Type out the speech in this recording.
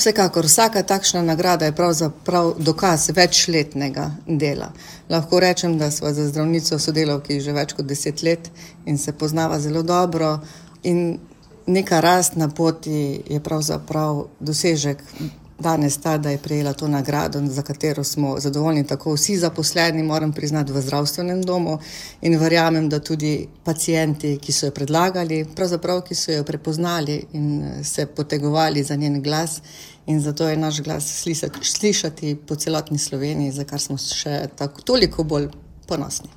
Vsekakor, vsaka takšna nagrada je pravzaprav dokaz večletnega dela. Lahko rečem, da sva za zdravnico sodelavki že več kot 10 let in se poznava zelo dobro in neka rast na poti je pravzaprav dosežek danes ta, da je prejela to nagrado, za katero smo zadovoljni tako vsi zaposleni, moram priznati, v zdravstvenem domu in verjamem, da tudi pacienti, ki so jo predlagali, pravzaprav, ki so jo prepoznali in se potegovali za njen glas in zato je naš glas slišati po celotni Sloveniji, za kar smo še toliko bolj ponosni.